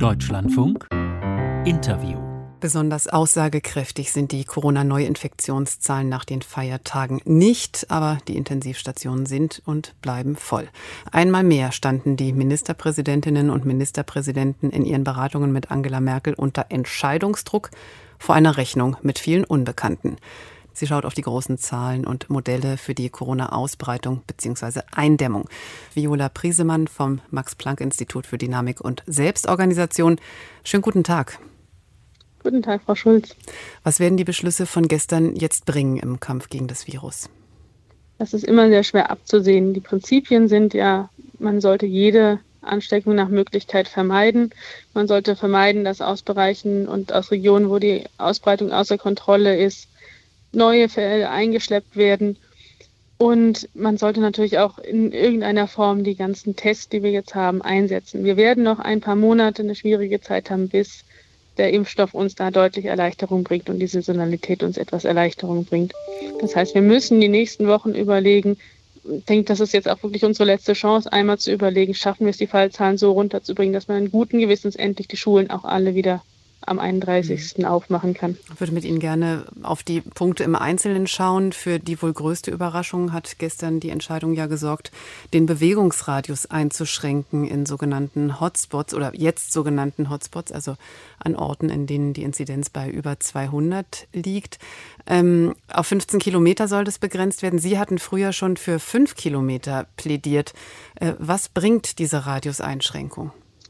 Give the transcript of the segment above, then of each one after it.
Deutschlandfunk Interview. Besonders aussagekräftig sind die Corona-Neuinfektionszahlen nach den Feiertagen nicht, aber die Intensivstationen sind und bleiben voll. Einmal mehr standen die Ministerpräsidentinnen und Ministerpräsidenten in ihren Beratungen mit Angela Merkel unter Entscheidungsdruck vor einer Rechnung mit vielen Unbekannten. Sie schaut auf die großen Zahlen und Modelle für die Corona-Ausbreitung bzw. Eindämmung. Viola Priesemann vom Max-Planck-Institut für Dynamik und Selbstorganisation. Schönen guten Tag. Guten Tag, Frau Schulz. Was werden die Beschlüsse von gestern jetzt bringen im Kampf gegen das Virus? Das ist immer sehr schwer abzusehen. Die Prinzipien sind ja, man sollte jede Ansteckung nach Möglichkeit vermeiden. Man sollte vermeiden, dass aus Bereichen und aus Regionen, wo die Ausbreitung außer Kontrolle ist, neue Fälle eingeschleppt werden. Und man sollte natürlich auch in irgendeiner Form die ganzen Tests, die wir jetzt haben, einsetzen. Wir werden noch ein paar Monate eine schwierige Zeit haben, bis der Impfstoff uns da deutlich Erleichterung bringt und die Saisonalität uns etwas Erleichterung bringt. Das heißt, wir müssen die nächsten Wochen überlegen, ich denke, das ist jetzt auch wirklich unsere letzte Chance, einmal zu überlegen, schaffen wir es, die Fallzahlen so runterzubringen, dass man in guten Gewissens endlich die Schulen auch alle wieder am 31. aufmachen kann. Ich würde mit Ihnen gerne auf die Punkte im Einzelnen schauen. Für die wohl größte Überraschung hat gestern die Entscheidung ja gesorgt, den Bewegungsradius einzuschränken in sogenannten Hotspots oder jetzt sogenannten Hotspots, also an Orten, in denen die Inzidenz bei über 200 liegt. Auf 15 Kilometer soll das begrenzt werden. Sie hatten früher schon für 5 Kilometer plädiert. Was bringt diese Radiuseinschränkung?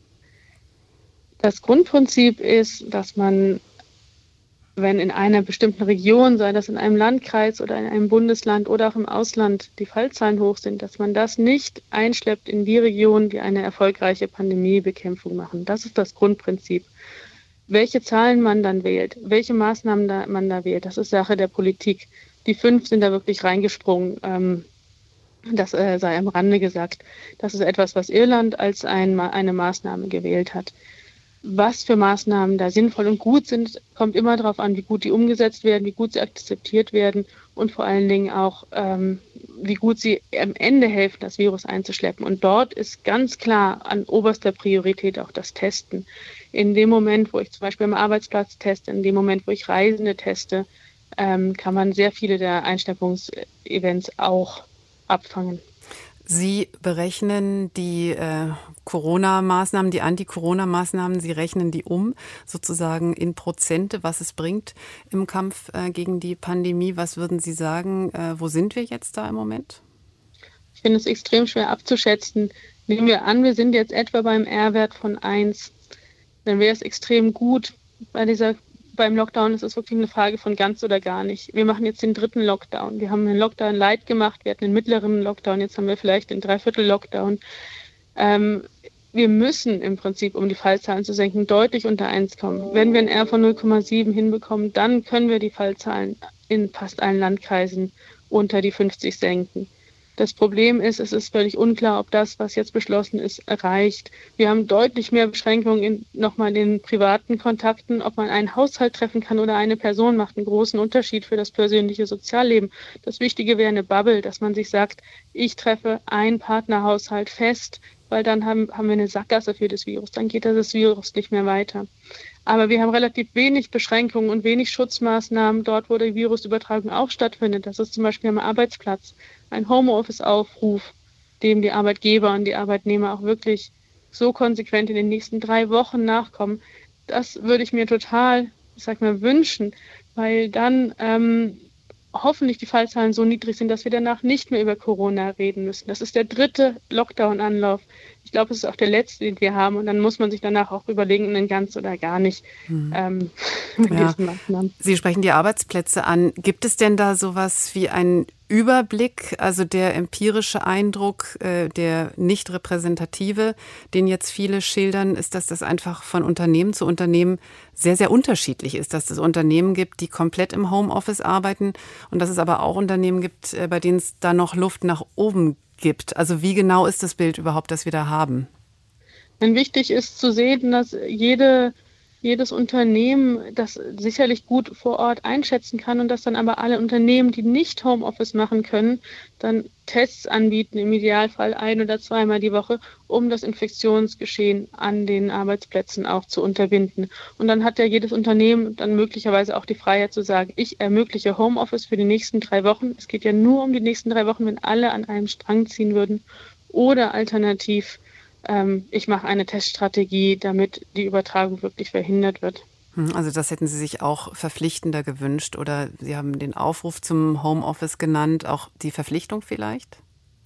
Das Grundprinzip ist, dass man, wenn in einer bestimmten Region, sei das in einem Landkreis oder in einem Bundesland oder auch im Ausland, die Fallzahlen hoch sind, dass man das nicht einschleppt in die Regionen, die eine erfolgreiche Pandemiebekämpfung machen. Das ist das Grundprinzip. Welche Zahlen man dann wählt, welche Maßnahmen man da wählt, das ist Sache der Politik. Die 5 sind da wirklich reingesprungen. Das sei am Rande gesagt. Das ist etwas, was Irland als eine Maßnahme gewählt hat. Was für Maßnahmen da sinnvoll und gut sind, kommt immer darauf an, wie gut die umgesetzt werden, wie gut sie akzeptiert werden und vor allen Dingen auch, wie gut sie am Ende helfen, das Virus einzuschleppen. Und dort ist ganz klar an oberster Priorität auch das Testen. In dem Moment, wo ich zum Beispiel am Arbeitsplatz teste, in dem Moment, wo ich Reisende teste, kann man sehr viele der Einschleppungsevents auch abfangen. Sie berechnen die Corona-Maßnahmen, die Anti-Corona-Maßnahmen, Sie rechnen die sozusagen in Prozente, was es bringt im Kampf gegen die Pandemie. Was würden Sie sagen, wo sind wir jetzt da im Moment? Ich finde es extrem schwer abzuschätzen. Nehmen wir an, wir sind jetzt etwa beim R-Wert von 1. Dann wäre es extrem gut. Beim Lockdown ist es wirklich eine Frage von ganz oder gar nicht. Wir machen jetzt den 3. Lockdown. Wir haben einen Lockdown light gemacht, wir hatten einen mittleren Lockdown, jetzt haben wir vielleicht den 3/4 Lockdown. Wir müssen im Prinzip, um die Fallzahlen zu senken, deutlich unter 1 kommen. Wenn wir ein R von 0,7 hinbekommen, dann können wir die Fallzahlen in fast allen Landkreisen unter die 50 senken. Das Problem ist, es ist völlig unklar, ob das, was jetzt beschlossen ist, reicht. Wir haben deutlich mehr Beschränkungen nochmal in den privaten Kontakten. Ob man einen Haushalt treffen kann oder eine Person, macht einen großen Unterschied für das persönliche Sozialleben. Das Wichtige wäre eine Bubble, dass man sich sagt, ich treffe einen Partnerhaushalt fest, weil dann haben wir eine Sackgasse für das Virus. Dann geht das Virus nicht mehr weiter. Aber wir haben relativ wenig Beschränkungen und wenig Schutzmaßnahmen dort, wo die Virusübertragung auch stattfindet. Das ist zum Beispiel am Arbeitsplatz ein Homeoffice-Aufruf, dem die Arbeitgeber und die Arbeitnehmer auch wirklich so konsequent in den nächsten 3 Wochen nachkommen. Das würde ich mir total, wünschen, weil dann hoffentlich die Fallzahlen so niedrig sind, dass wir danach nicht mehr über Corona reden müssen. Das ist der 3. Lockdown-Anlauf. Ich glaube, es ist auch der letzte, den wir haben. Und dann muss man sich danach auch überlegen, in ganz oder gar nicht mit diesen Maßnahmen. Sie sprechen die Arbeitsplätze an. Gibt es denn da sowas wie einen Überblick, also der empirische Eindruck, der nicht repräsentative, den jetzt viele schildern, ist, dass das einfach von Unternehmen zu Unternehmen sehr, sehr unterschiedlich ist, dass es Unternehmen gibt, die komplett im Homeoffice arbeiten und dass es aber auch Unternehmen gibt, bei denen es da noch Luft nach oben gibt. Also wie genau ist das Bild überhaupt, das wir da haben? Denn wichtig ist zu sehen, dass jede jedes Unternehmen das sicherlich gut vor Ort einschätzen kann und dass dann aber alle Unternehmen, die nicht Homeoffice machen können, dann Tests anbieten, im Idealfall 1- oder zweimal die Woche, um das Infektionsgeschehen an den Arbeitsplätzen auch zu unterbinden. Und dann hat ja jedes Unternehmen dann möglicherweise auch die Freiheit zu sagen, ich ermögliche Homeoffice für die nächsten 3 Wochen. Es geht ja nur um die nächsten 3 Wochen, wenn alle an einem Strang ziehen würden. Oder alternativ, ich mache eine Teststrategie, damit die Übertragung wirklich verhindert wird. Also das hätten Sie sich auch verpflichtender gewünscht oder Sie haben den Aufruf zum Homeoffice genannt, auch die Verpflichtung vielleicht?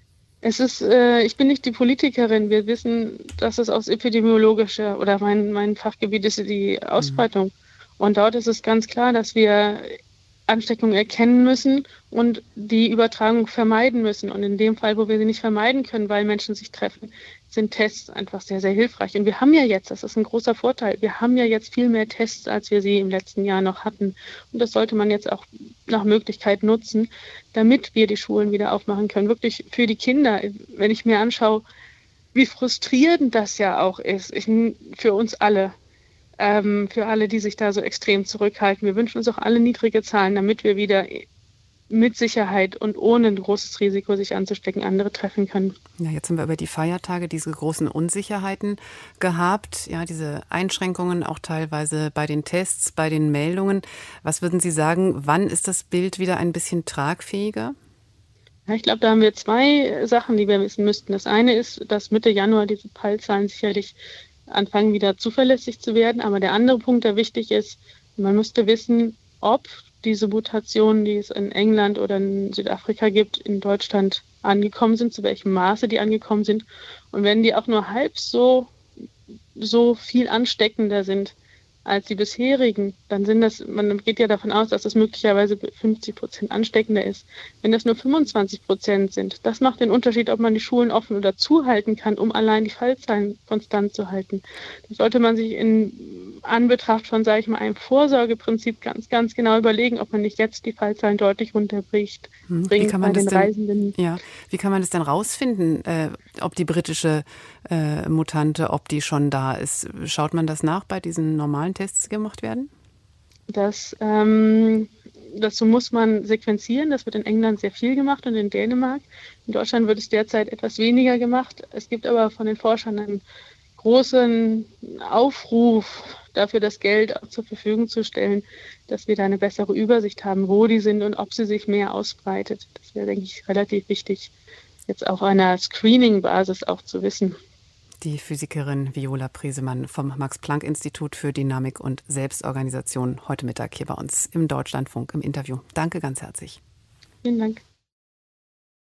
Ich bin nicht die Politikerin. Wir wissen, dass es aus epidemiologischer oder mein Fachgebiet ist die Ausbreitung. Und dort ist es ganz klar, dass wir Ansteckungen erkennen müssen und die Übertragung vermeiden müssen. Und in dem Fall, wo wir sie nicht vermeiden können, weil Menschen sich treffen, sind Tests einfach sehr, sehr hilfreich. Und wir haben ja jetzt, das ist ein großer Vorteil, wir haben ja jetzt viel mehr Tests, als wir sie im letzten Jahr noch hatten. Und das sollte man jetzt auch nach Möglichkeit nutzen, damit wir die Schulen wieder aufmachen können. Wirklich für die Kinder, wenn ich mir anschaue, wie frustrierend das ja auch ist, für uns alle. Für alle, die sich da so extrem zurückhalten. Wir wünschen uns auch alle niedrige Zahlen, damit wir wieder mit Sicherheit und ohne ein großes Risiko, sich anzustecken, andere treffen können. Ja, jetzt haben wir über die Feiertage diese großen Unsicherheiten gehabt, ja, diese Einschränkungen auch teilweise bei den Tests, bei den Meldungen. Was würden Sie sagen, wann ist das Bild wieder ein bisschen tragfähiger? Ja, ich glaube, da haben wir 2 Sachen, die wir wissen müssten. Das eine ist, dass Mitte Januar diese Fallzahlen sicherlich anfangen wieder zuverlässig zu werden. Aber der andere Punkt, der wichtig ist, man müsste wissen, ob diese Mutationen, die es in England oder in Südafrika gibt, in Deutschland angekommen sind, zu welchem Maße die angekommen sind. Und wenn die auch nur halb so viel ansteckender sind als die bisherigen, dann man geht ja davon aus, dass das möglicherweise 50% ansteckender ist. Wenn das nur 25% sind, das macht den Unterschied, ob man die Schulen offen oder zuhalten kann, um allein die Fallzahlen konstant zu halten. Da sollte man sich in Anbetracht von, sage ich mal, einem Vorsorgeprinzip ganz, ganz genau überlegen, ob man nicht jetzt die Fallzahlen deutlich runterbringt. Wie kann man das denn rausfinden, ob die britische Mutante, ob die schon da ist? Schaut man das nach bei diesen normalen Tests, die gemacht werden? Dazu muss man sequenzieren. Das wird in England sehr viel gemacht und in Dänemark. In Deutschland wird es derzeit etwas weniger gemacht. Es gibt aber von den Forschern einen großen Aufruf dafür, das Geld auch zur Verfügung zu stellen, dass wir da eine bessere Übersicht haben, wo die sind und ob sie sich mehr ausbreitet. Das wäre, denke ich, relativ wichtig, jetzt auf einer Screening-Basis auch zu wissen. Die Physikerin Viola Presemann vom Max-Planck-Institut für Dynamik und Selbstorganisation heute Mittag hier bei uns im Deutschlandfunk im Interview. Danke ganz herzlich. Vielen Dank.